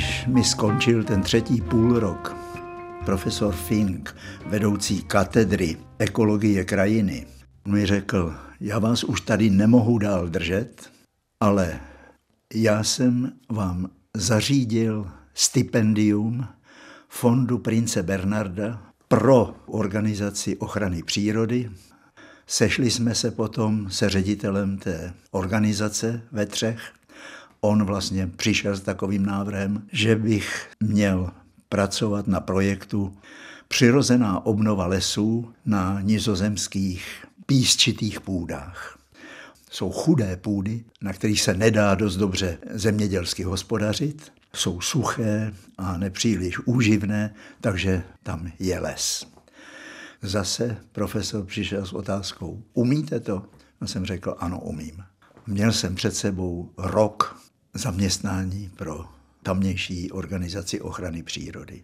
Když mi skončil ten 3. půlrok, profesor Fink, vedoucí katedry ekologie krajiny, mi řekl, já vás už tady nemohu dál držet, ale já jsem vám zařídil stipendium Fondu prince Bernarda pro organizaci ochrany přírody. Sešli jsme se potom se ředitelem té organizace ve Třech. On vlastně přišel s takovým návrhem, že bych měl pracovat na projektu Přirozená obnova lesů na nizozemských písčitých půdách. Jsou chudé půdy, na kterých se nedá dost dobře zemědělsky hospodařit. Jsou suché a nepříliš úživné, takže tam je les. Zase profesor přišel s otázkou, umíte to? Já jsem řekl, ano, umím. Měl jsem před sebou rok zaměstnání pro tamnější organizaci ochrany přírody.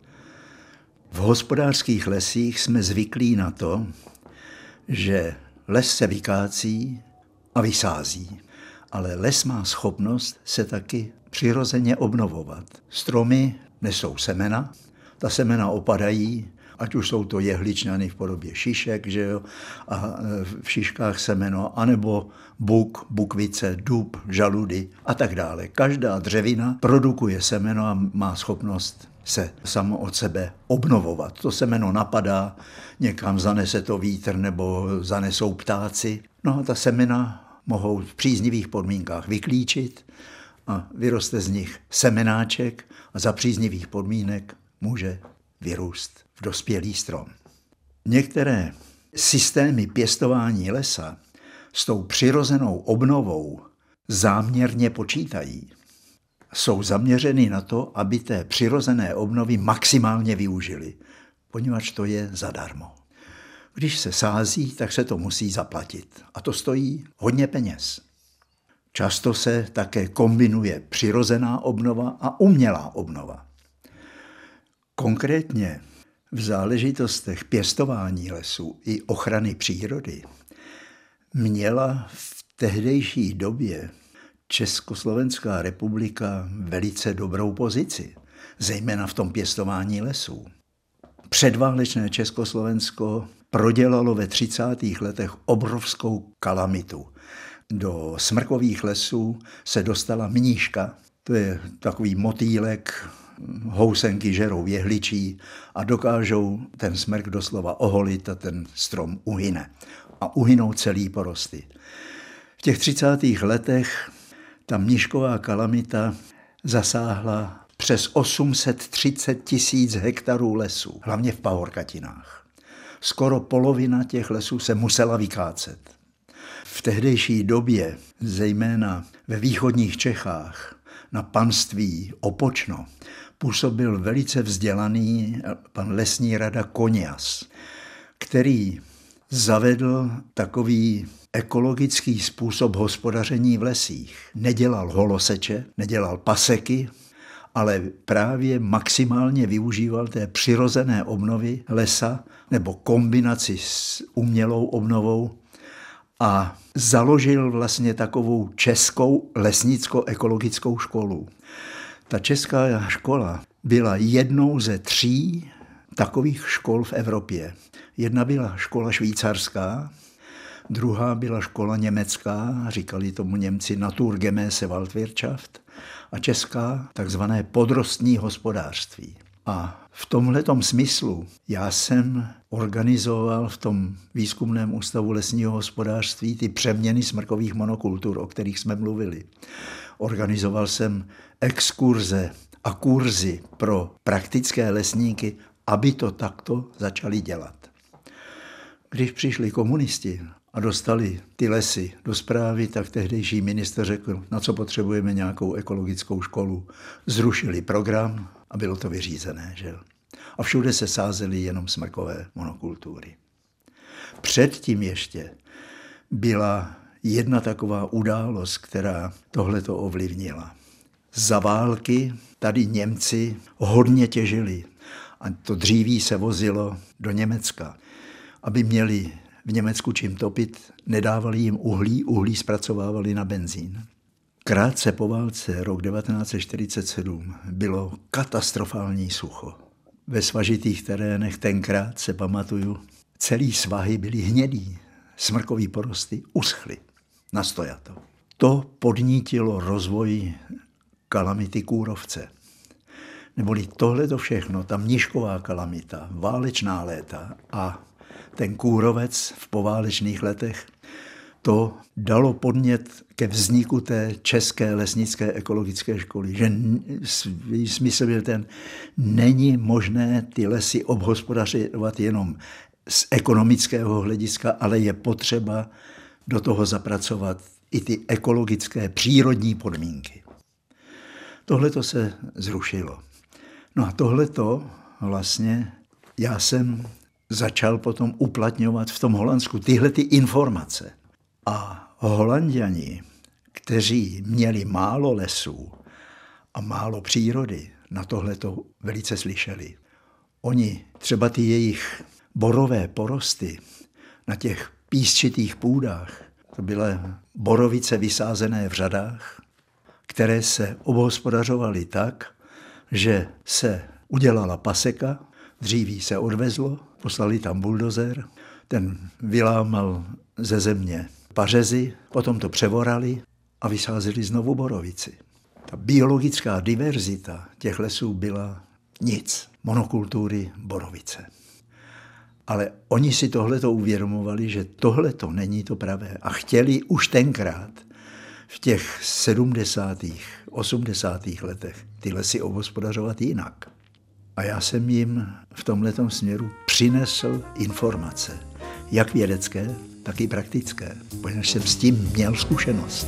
V hospodářských lesích jsme zvyklí na to, že les se vykácí a vysází, ale les má schopnost se taky přirozeně obnovovat. Stromy nesou semena, ta semena opadají, ať už jsou to jehličnany v podobě šišek, že jo, a v šiškách semeno, anebo buk, bukvice, dub, žaludy a tak dále. Každá dřevina produkuje semeno a má schopnost se samo od sebe obnovovat. To semeno napadá, někam zanese to vítr nebo zanesou ptáci. No a ta semena mohou v příznivých podmínkách vyklíčit a vyroste z nich semenáček a za příznivých podmínek může vyrůst v dospělý strom. Některé systémy pěstování lesa s tou přirozenou obnovou záměrně počítají. Jsou zaměřeny na to, aby té přirozené obnovy maximálně využili, poněvadž to je zadarmo. Když se sází, tak se to musí zaplatit. A to stojí hodně peněz. Často se také kombinuje přirozená obnova a umělá obnova. Konkrétně v záležitostech pěstování lesů i ochrany přírody měla v tehdejší době Československá republika velice dobrou pozici, zejména v tom pěstování lesů. Předválečné Československo prodělalo ve 30. letech obrovskou kalamitu. Do smrkových lesů se dostala mníška, to je takový motýlek, housenky žerou jehličí a dokážou ten smrk doslova oholit a ten strom uhyne. A uhynou celý porosty. V těch 30. letech ta mníšková kalamita zasáhla přes 830 000 hektarů lesů, hlavně v pahorkatinách. Skoro polovina těch lesů se musela vykácet. V tehdejší době, zejména ve východních Čechách, na panství Opočno, působil velice vzdělaný pan lesní rada Koněs, který zavedl takový ekologický způsob hospodaření v lesích. Nedělal holoseče, nedělal paseky, ale právě maximálně využíval té přirozené obnovy lesa nebo kombinaci s umělou obnovou a založil vlastně takovou českou lesnicko-ekologickou školu. Ta česká škola byla jednou ze 3 takových škol v Evropě. Jedna byla škola švýcarská, druhá byla škola německá, říkali tomu Němci Naturgemäße Waldwirtschaft, a česká takzvané podrostní hospodářství. A v tomhletom smyslu já jsem organizoval v tom výzkumném ústavu lesního hospodářství ty přeměny smrkových monokultur, o kterých jsme mluvili. Organizoval jsem exkurze a kurzy pro praktické lesníky, aby to takto začali dělat. Když přišli komunisti a dostali ty lesy do správy, tak tehdejší ministr řekl, na co potřebujeme nějakou ekologickou školu. Zrušili program a bylo to vyřízené. Že? A všude se sázely jenom smrkové monokultury. Předtím ještě byla jedna taková událost, která tohleto ovlivnila. Za války tady Němci hodně těžili a to dříví se vozilo do Německa. Aby měli v Německu čím topit, nedávali jim uhlí zpracovávali na benzín. Krátce po válce, rok 1947, bylo katastrofální sucho. Ve svažitých terénech tenkrát, se pamatuju, celý svahy byly hnědý, smrkový porosty uschly nastojato. To podnítilo rozvoj kalamity kůrovce. Neboli tohleto všechno, ta mnišková kalamita, válečná léta a ten kůrovec v poválečných letech, to dalo podnět ke vzniku té české lesnické ekologické školy. Že smysl byl ten, není možné ty lesy obhospodařovat jenom z ekonomického hlediska, ale je potřeba do toho zapracovat i ty ekologické přírodní podmínky. Tohleto se zrušilo. No a tohleto vlastně já jsem začal potom uplatňovat v tom Holandsku tyhle ty informace. A Holanďani, kteří měli málo lesů a málo přírody, na tohleto velice slyšeli. Oni třeba ty jejich borové porosty na těch písčitých půdách, to byly borovice vysázené v řadách, které se obhospodařovaly tak, že se udělala paseka, dříví se odvezlo, poslali tam buldozer, ten vylámal ze země pařezy, potom to převorali a vysázeli znovu borovici. Ta biologická diverzita těch lesů byla nic. Monokultury borovice. Ale oni si tohleto uvědomovali, že tohleto není to pravé a chtěli už tenkrát v těch 70. 80. letech ty lesy obhospodařovat jinak. A já jsem jim v tomhletom směru přinesl informace, jak vědecké, tak i praktické, protože jsem s tím měl zkušenost.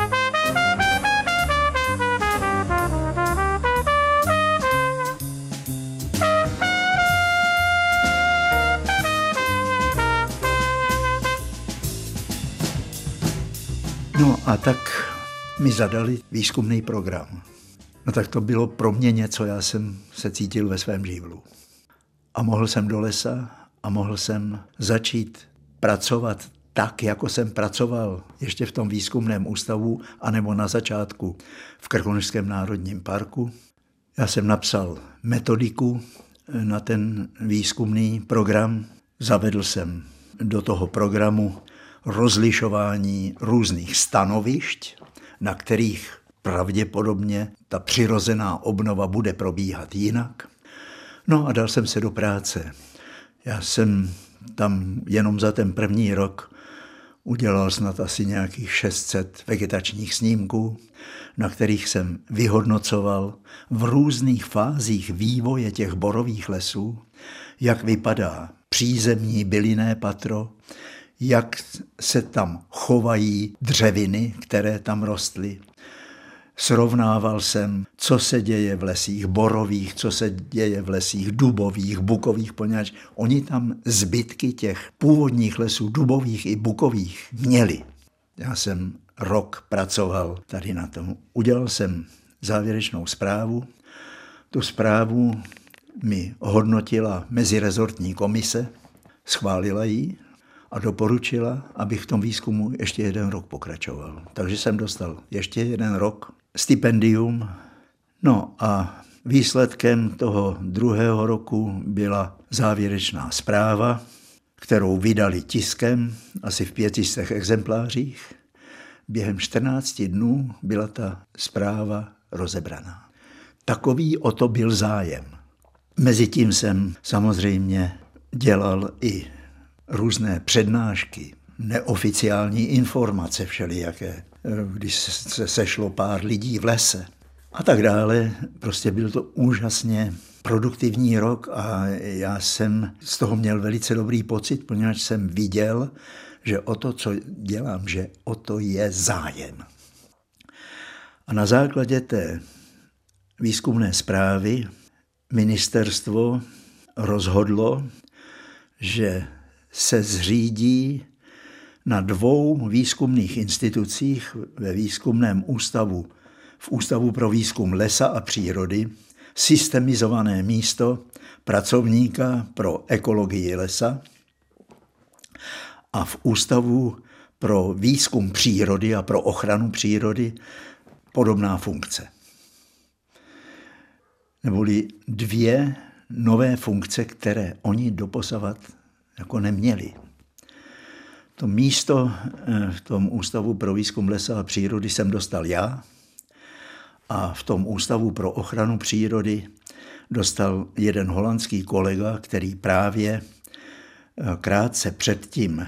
No a tak mi zadali výzkumný program. No tak to bylo pro mě něco, já jsem se cítil ve svém živlu. A mohl jsem do lesa a mohl jsem začít pracovat tak, jako jsem pracoval ještě v tom výzkumném ústavu, anebo na začátku v Krkonošském národním parku. Já jsem napsal metodiku na ten výzkumný program. Zavedl jsem do toho programu rozlišování různých stanovišť, na kterých pravděpodobně ta přirozená obnova bude probíhat jinak. No a dal jsem se do práce. Já jsem tam jenom za ten první rok udělal snad asi nějakých 600 vegetačních snímků, na kterých jsem vyhodnocoval v různých fázích vývoje těch borových lesů, jak vypadá přízemní bylinné patro, jak se tam chovají dřeviny, které tam rostly. Srovnával jsem, co se děje v lesích borových, co se děje v lesích dubových, bukových, poněvadž oni tam zbytky těch původních lesů dubových i bukových měli. Já jsem rok pracoval tady na tom. Udělal jsem závěrečnou zprávu. Tu zprávu mi hodnotila mezirezortní komise, schválila ji a doporučila, abych v tom výzkumu ještě 1 rok pokračoval. Takže jsem dostal ještě 1 rok stipendium. No a výsledkem toho 2. roku byla závěrečná zpráva, kterou vydali tiskem, asi v 500 exemplářích. Během 14 dnů byla ta zpráva rozebraná. Takový o to byl zájem. Mezitím jsem samozřejmě dělal i různé přednášky, neoficiální informace všelijaké, když se sešlo pár lidí v lese a tak dále. Prostě byl to úžasně produktivní rok a já jsem z toho měl velice dobrý pocit, poněvadž jsem viděl, že o to, co dělám, že o to je zájem. A na základě té výzkumné zprávy ministerstvo rozhodlo, že se zřídí na 2 výzkumných institucích ve výzkumném ústavu, v Ústavu pro výzkum lesa a přírody, systemizované místo pracovníka pro ekologii lesa a v Ústavu pro výzkum přírody a pro ochranu přírody podobná funkce. Neboli 2 nové funkce, které oni doposavat jako neměli. To místo v tom Ústavu pro výzkum lesa a přírody jsem dostal já a v tom Ústavu pro ochranu přírody dostal jeden holandský kolega, který právě krátce předtím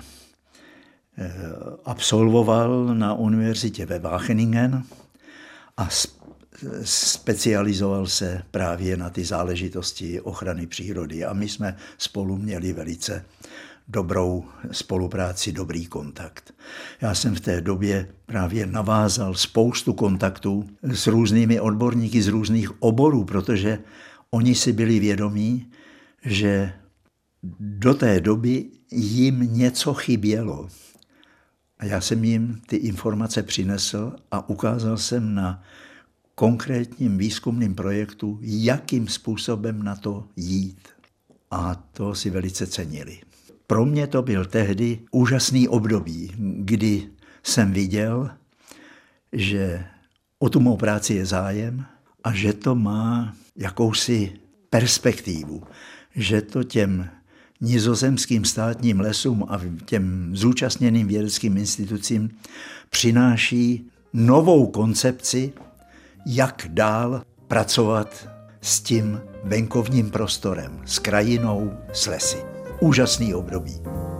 absolvoval na univerzitě ve Wageningen a specializoval se právě na ty záležitosti ochrany přírody. A my jsme spolu měli velice dobrou spolupráci, dobrý kontakt. Já jsem v té době právě navázal spoustu kontaktů s různými odborníky z různých oborů, protože oni si byli vědomí, že do té doby jim něco chybělo. A já jsem jim ty informace přinesl a ukázal jsem na konkrétním výzkumným projektu, jakým způsobem na to jít. A to si velice cenili. Pro mě to byl tehdy úžasný období, kdy jsem viděl, že o tu mou práci je zájem a že to má jakousi perspektivu, že to těm nizozemským státním lesům a těm zúčastněným vědeckým institucím přináší novou koncepci, jak dál pracovat s tím venkovním prostorem, s krajinou, s lesy. Úžasný období.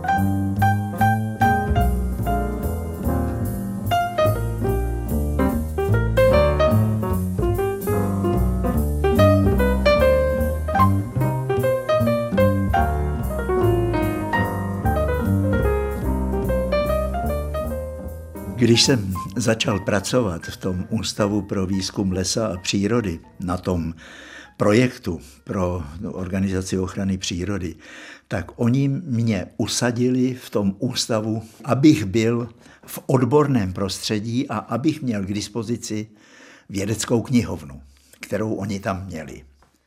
Když jsem začal pracovat v tom Ústavu pro výzkum lesa a přírody, na tom projektu pro organizaci ochrany přírody, tak oni mě usadili v tom ústavu, abych byl v odborném prostředí a abych měl k dispozici vědeckou knihovnu, kterou oni tam měli.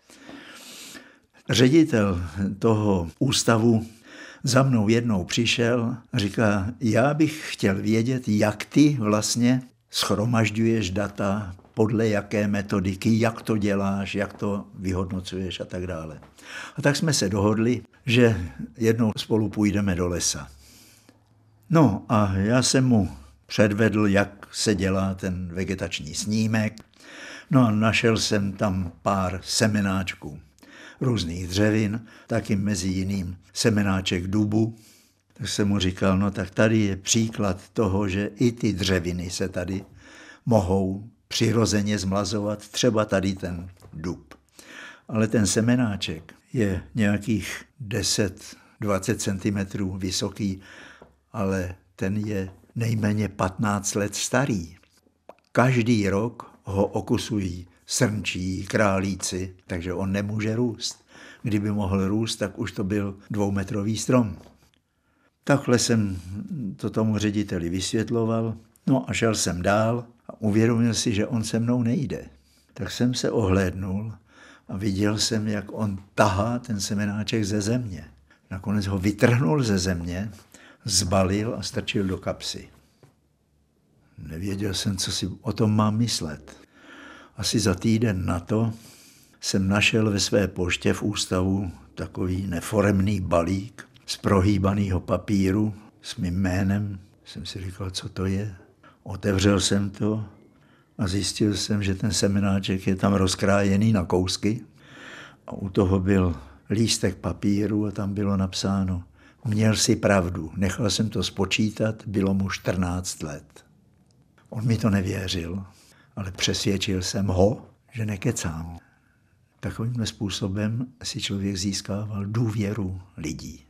Ředitel toho ústavu za mnou jednou přišel a říká, já bych chtěl vědět, jak ty vlastně shromažďuješ data, podle jaké metodiky, jak to děláš, jak to vyhodnocuješ a tak dále. A tak jsme se dohodli, že jednou spolu půjdeme do lesa. No a já jsem mu předvedl, jak se dělá ten vegetační snímek. No a našel jsem tam pár semenáčků různých dřevin, taky mezi jiným semenáček dubu. Tak jsem mu říkal, no tak tady je příklad toho, že i ty dřeviny se tady mohou přirozeně zmlazovat, třeba tady ten dub. Ale ten semenáček je nějakých 10-20 cm vysoký, ale ten je nejméně 15 let starý. Každý rok ho okusují srnčí, králíci, takže on nemůže růst. Kdyby mohl růst, tak už to byl 2metrový strom. Takhle jsem to tomu řediteli vysvětloval, no a šel jsem dál a uvědomil si, že on se mnou nejde. Tak jsem se ohlédnul a viděl jsem, jak on tahá ten semenáček ze země. Nakonec ho vytrhnul ze země, zbalil a strčil do kapsy. Nevěděl jsem, co si o tom mám myslet. Asi za týden na to jsem našel ve své poště v ústavu takový neforemný balík z prohýbaného papíru s mým jménem. Jsem si říkal, co to je. Otevřel jsem to a zjistil jsem, že ten semenáček je tam rozkrájený na kousky a u toho byl lístek papíru a tam bylo napsáno: měl si pravdu, nechal jsem to spočítat, bylo mu 14 let. On mi to nevěřil, ale přesvědčil jsem ho, že nekecám. Takovým způsobem si člověk získával důvěru lidí.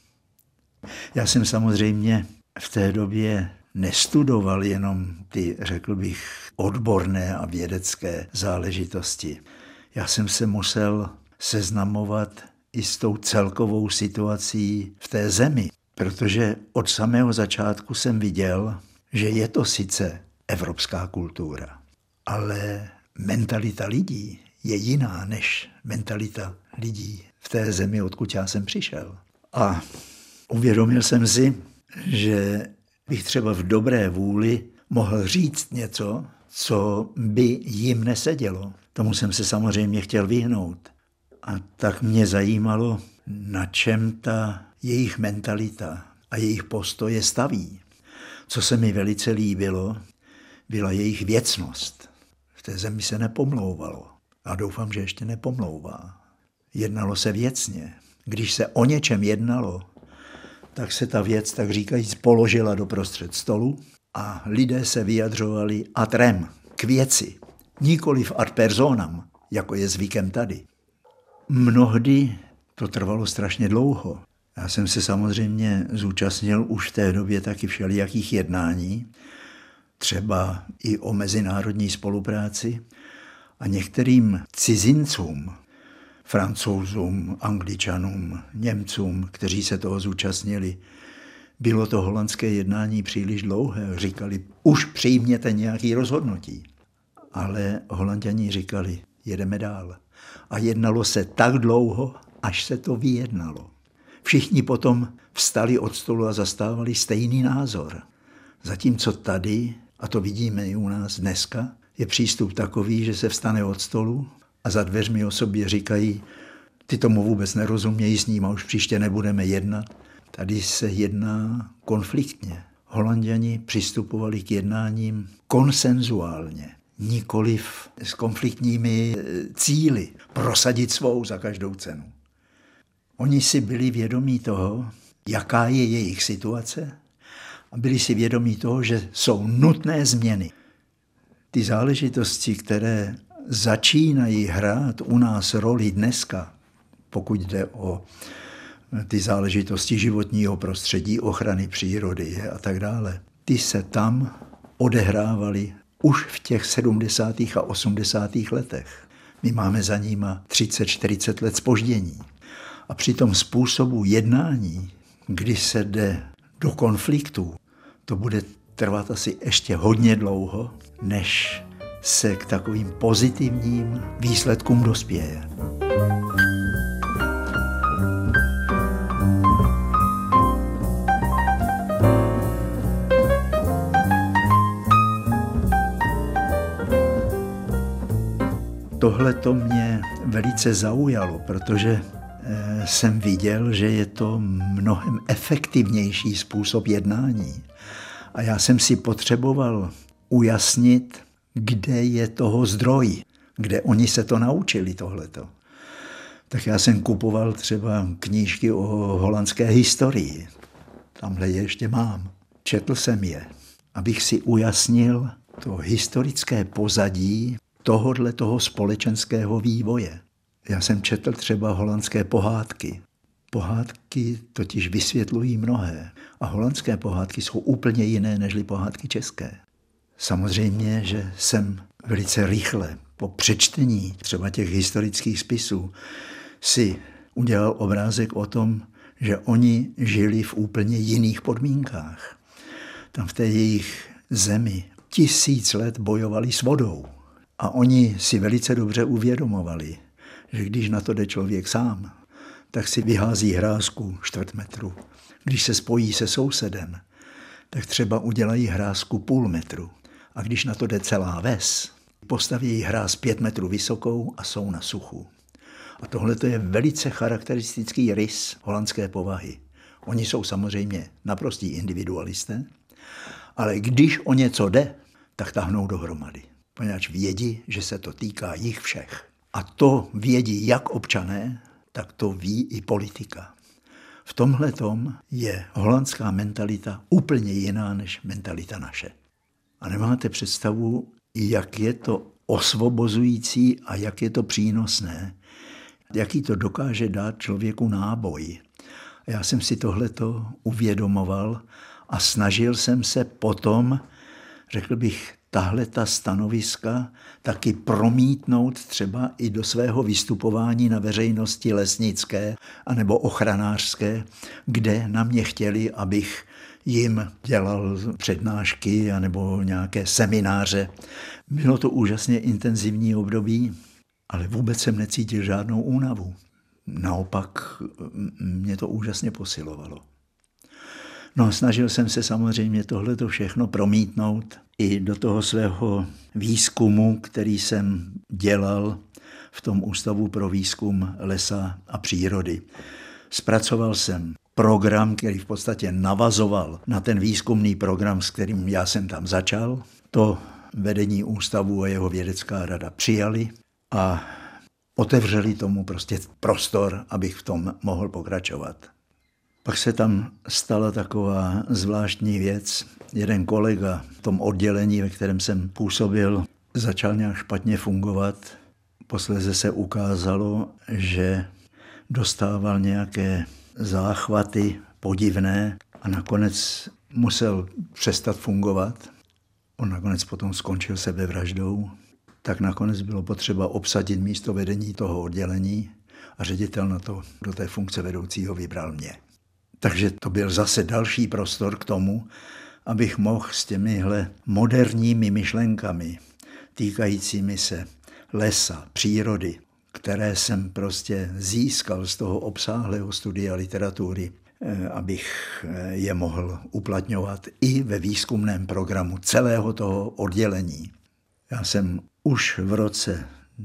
Já jsem samozřejmě v té době nestudoval jenom ty, řekl bych, odborné a vědecké záležitosti. Já jsem se musel seznamovat i s tou celkovou situací v té zemi, protože od samého začátku jsem viděl, že je to sice evropská kultura, ale mentalita lidí je jiná než mentalita lidí v té zemi, odkud já jsem přišel. A uvědomil jsem si, že bych třeba v dobré vůli mohl říct něco, co by jim nesedělo. Tomu jsem se samozřejmě chtěl vyhnout. A tak mě zajímalo, na čem ta jejich mentalita a jejich postoje staví. Co se mi velice líbilo, byla jejich věcnost. V té zemi se nepomlouvalo. A doufám, že ještě nepomlouvá. Jednalo se věcně. Když se o něčem jednalo, tak se ta věc, tak říkajíc, položila doprostřed stolu a lidé se vyjadřovali ad rem, k věci, nikoliv ad personam, jako je zvykem tady. Mnohdy to trvalo strašně dlouho. Já jsem se samozřejmě zúčastnil už v té době taky všelijakých jednání, třeba i o mezinárodní spolupráci, a některým cizincům, Francouzům, Angličanům, Němcům, kteří se toho zúčastnili, bylo to holandské jednání příliš dlouhé. Říkali, už přijměte nějaké rozhodnutí. Ale Holanďani říkali, jedeme dál. A jednalo se tak dlouho, až se to vyjednalo. Všichni potom vstali od stolu a zastávali stejný názor. Zatímco tady, a to vidíme i u nás dneska, je přístup takový, že se vstane od stolu a za dveřmi o sobě říkají, ty tomu vůbec nerozumějí, s ním a už příště nebudeme jednat. Tady se jedná konfliktně. Holanďani přistupovali k jednáním konsenzuálně, nikoliv s konfliktními cíli, prosadit svou za každou cenu. Oni si byli vědomí toho, jaká je jejich situace, a byli si vědomí toho, že jsou nutné změny. Ty záležitosti, které začínají hrát u nás roli dneska, pokud jde o ty záležitosti životního prostředí, ochrany přírody a tak dále, ty se tam odehrávaly už v těch 70. a 80. letech. My máme za nima 30-40 let zpoždění. A při tom způsobu jednání, kdy se jde do konfliktu, to bude trvat asi ještě hodně dlouho, než se k takovým pozitivním výsledkům dospěje. Tohle to mě velice zaujalo, protože jsem viděl, že je to mnohem efektivnější způsob jednání. A já jsem si potřeboval ujasnit, kde je toho zdroj, kde oni se to naučili tohleto. Tak já jsem kupoval třeba knížky o holandské historii. Tamhle je ještě mám. Četl jsem je, abych si ujasnil to historické pozadí toho společenského vývoje. Já jsem četl třeba holandské pohádky. Pohádky totiž vysvětlují mnohé. A holandské pohádky jsou úplně jiné nežli pohádky české. Samozřejmě, že jsem velice rychle po přečtení třeba těch historických spisů si udělal obrázek o tom, že oni žili v úplně jiných podmínkách. Tam v té jejich zemi 1000 let bojovali s vodou. A oni si velice dobře uvědomovali, že když na to jde člověk sám, tak si vyhází hrázku 4 metru. Když se spojí se sousedem, tak třeba udělají hrázku 0,5 metru. A když na to jde celá ves, postaví hráz 5 metrů vysokou a jsou na suchu. A tohle je velice charakteristický rys holandské povahy. Oni jsou samozřejmě naprostí individualisté, ale když o něco jde, tak tahnou dohromady. Poněvadž vědí, že se to týká jich všech. A to vědí jak občané, tak to ví i politika. V tomhletom je holandská mentalita úplně jiná než mentalita naše. A nemáte představu, jak je to osvobozující a jak je to přínosné, jaký to dokáže dát člověku náboj. A já jsem si tohleto uvědomoval a snažil jsem se potom, řekl bych, tahle ta stanoviska taky promítnout třeba i do svého vystupování na veřejnosti lesnické anebo ochranářské, kde na mě chtěli, abych jim dělal přednášky anebo nějaké semináře. Bylo to úžasně intenzivní období, ale vůbec jsem necítil žádnou únavu. Naopak mě to úžasně posilovalo. No, snažil jsem se samozřejmě tohleto všechno promítnout i do toho svého výzkumu, který jsem dělal v tom Ústavu pro výzkum lesa a přírody. Zpracoval jsem program, který v podstatě navazoval na ten výzkumný program, s kterým já jsem tam začal. To vedení ústavu a jeho vědecká rada přijali a otevřeli tomu prostě prostor, abych v tom mohl pokračovat. Pak se tam stala taková zvláštní věc. Jeden kolega v tom oddělení, ve kterém jsem působil, začal nějak špatně fungovat. Posléze se ukázalo, že dostával nějaké záchvaty podivné a nakonec musel přestat fungovat. On nakonec potom skončil sebevraždou. Tak nakonec bylo potřeba obsadit místo vedení toho oddělení a ředitel na to do té funkce vedoucího vybral mě. Takže to byl zase další prostor k tomu, abych mohl s těmihle moderními myšlenkami týkajícími se lesa, přírody, které jsem prostě získal z toho obsáhlého studia literatury, abych je mohl uplatňovat i ve výzkumném programu celého toho oddělení. Já jsem už v roce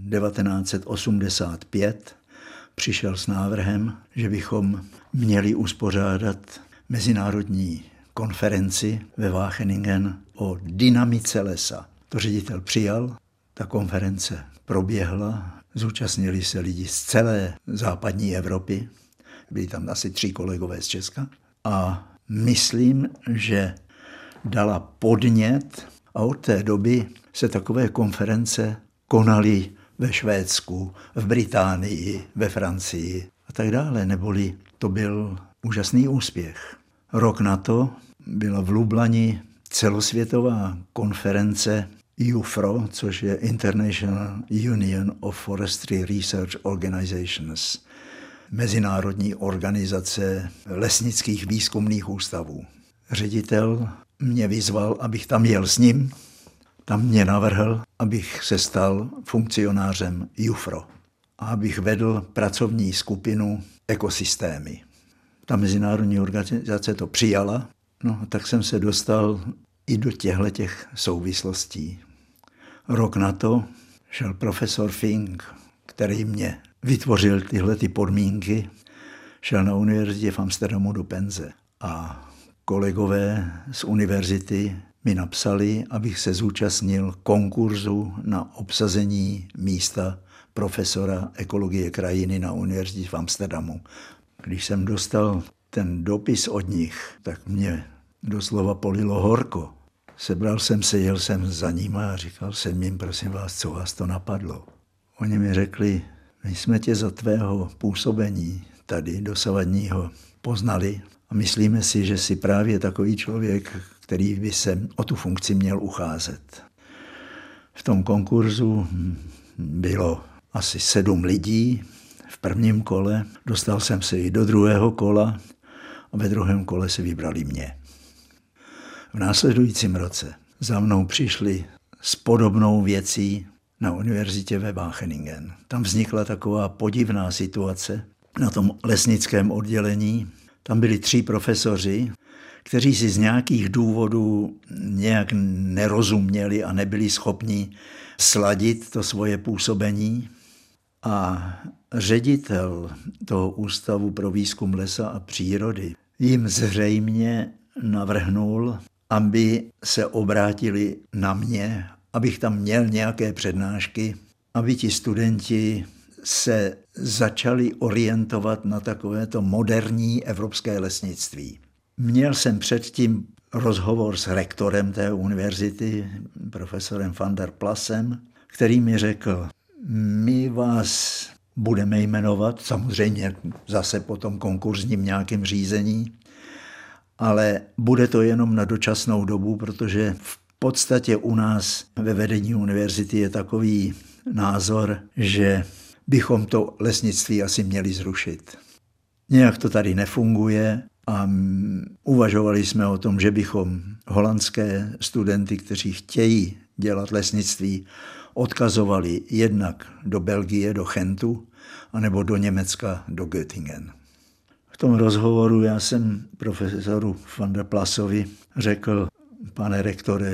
1985 přišel s návrhem, že bychom měli uspořádat mezinárodní konferenci ve Wageningen o dynamice lesa. To ředitel přijal, ta konference proběhla, zúčastnili se lidi z celé západní Evropy, byli tam asi 3 kolegové z Česka a myslím, že dala podnět a od té doby se takové konference konaly ve Švédsku, v Británii, ve Francii a tak dále, neboli to byl úžasný úspěch. Rok na to byla v Lublani celosvětová konference IUFRO, což je International Union of Forestry Research Organizations, mezinárodní organizace lesnických výzkumných ústavů. Ředitel mě vyzval, abych tam jel s ním. Tam mě navrhl, abych se stal funkcionářem IUFRO a abych vedl pracovní skupinu ekosystémy. Ta mezinárodní organizace to přijala, no a tak jsem se dostal i do těchto souvislostí. Rok na to šel profesor Fink, který mě vytvořil tyhle podmínky, šel na univerzitě v Amsterdamu do penze a kolegové z univerzity mi napsali, abych se zúčastnil konkurzu na obsazení místa profesora ekologie krajiny na univerzitě v Amsterdamu. Když jsem dostal ten dopis od nich, tak mě doslova polilo horko. Sebral jsem se, jel jsem za nima a říkal jsem jim, prosím vás, co vás to napadlo. Oni mi řekli, my jsme tě za tvého působení tady dosavadního poznali a myslíme si, že jsi právě takový člověk, který by se o tu funkci měl ucházet. V tom konkurzu bylo asi 7 lidí v prvním kole, dostal jsem se i do druhého kola a ve druhém kole se vybrali mě. V následujícím roce za mnou přišli s podobnou věcí na univerzitě ve Wageningen. Tam vznikla taková podivná situace na tom lesnickém oddělení. Tam byli 3 profesoři, kteří si z nějakých důvodů nějak nerozuměli a nebyli schopni sladit to svoje působení. A ředitel toho Ústavu pro výzkum lesa a přírody jim zřejmě navrhnul, aby se obrátili na mě, abych tam měl nějaké přednášky, aby ti studenti se začali orientovat na takovéto moderní evropské lesnictví. Měl jsem předtím rozhovor s rektorem té univerzity, profesorem van der Plassem, který mi řekl, my vás budeme jmenovat, samozřejmě zase po tom konkurzním nějakém řízení, ale bude to jenom na dočasnou dobu, protože v podstatě u nás ve vedení univerzity je takový názor, že bychom to lesnictví asi měli zrušit. Nějak to tady nefunguje a uvažovali jsme o tom, že bychom holandské studenty, kteří chtějí dělat lesnictví, odkazovali jednak do Belgie, do Gentu, anebo do Německa, do Göttingen. V tom rozhovoru já jsem profesoru van der Plassovi řekl, pane rektore,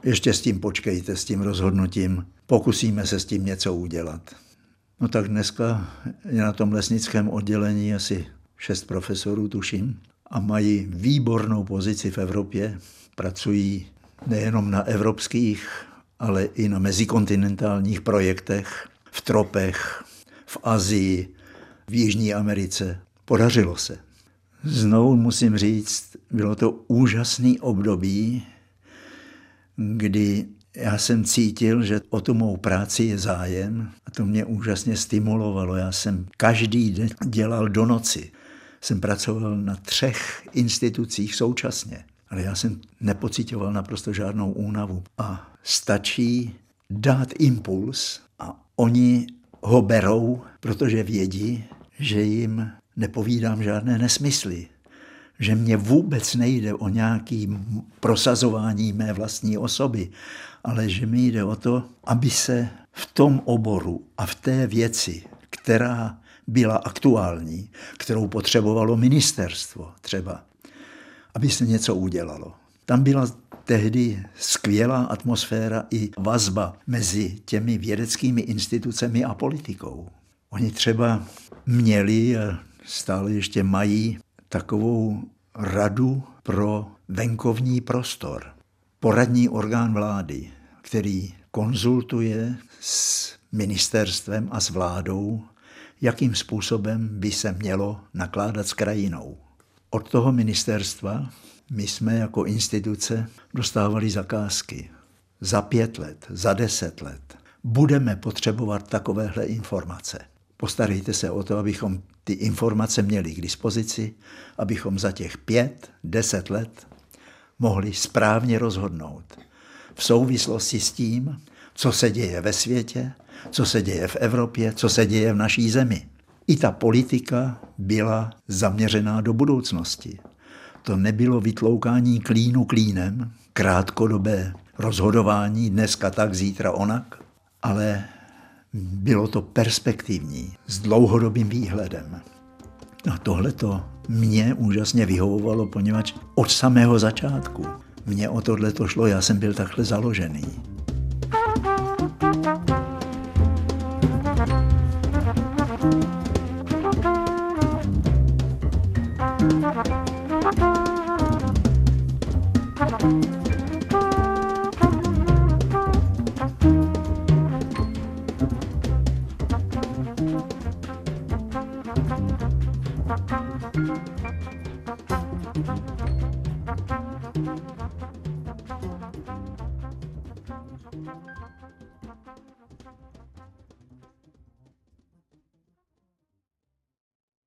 ještě s tím počkejte, s tím rozhodnutím, pokusíme se s tím něco udělat. No tak dneska je na tom lesnickém oddělení asi 6 profesorů, tuším, a mají výbornou pozici v Evropě. Pracují nejenom na evropských, ale i na mezikontinentálních projektech, v tropech, v Asii, v Jižní Americe. Podařilo se. Znovu musím říct, bylo to úžasný období, kdy já jsem cítil, že o tu mou práci je zájem a to mě úžasně stimulovalo. Já jsem každý den dělal do noci. Jsem pracoval na 3 institucích současně, ale já jsem nepociťoval naprosto žádnou únavu. A stačí dát impuls a oni ho berou, protože vědí, že jim nepovídám žádné nesmysly. Že mě vůbec nejde o nějaké prosazování mé vlastní osoby, ale že mi jde o to, aby se v tom oboru a v té věci, která byla aktuální, kterou potřebovalo ministerstvo třeba, aby se něco udělalo. Tam byla tehdy skvělá atmosféra i vazba mezi těmi vědeckými institucemi a politikou. Oni třeba měli a stále ještě mají takovou radu pro venkovní prostor. Poradní orgán vlády, který konzultuje s ministerstvem a s vládou, jakým způsobem by se mělo nakládat s krajinou. Od toho ministerstva my jsme jako instituce dostávali zakázky. Za 5 let, za 10 let budeme potřebovat takovéhle informace. Postarejte se o to, abychom ty informace měli k dispozici, abychom za těch 5-10 let mohli správně rozhodnout. V souvislosti s tím, co se děje ve světě, co se děje v Evropě, co se děje v naší zemi. I ta politika byla zaměřená do budoucnosti. To nebylo vytloukání klínu klínem, krátkodobé rozhodování dneska tak, zítra onak, ale bylo to perspektivní, s dlouhodobým výhledem. A tohleto mě úžasně vyhovovalo, poněvadž od samého začátku mně o tohleto šlo, já jsem byl takhle založený.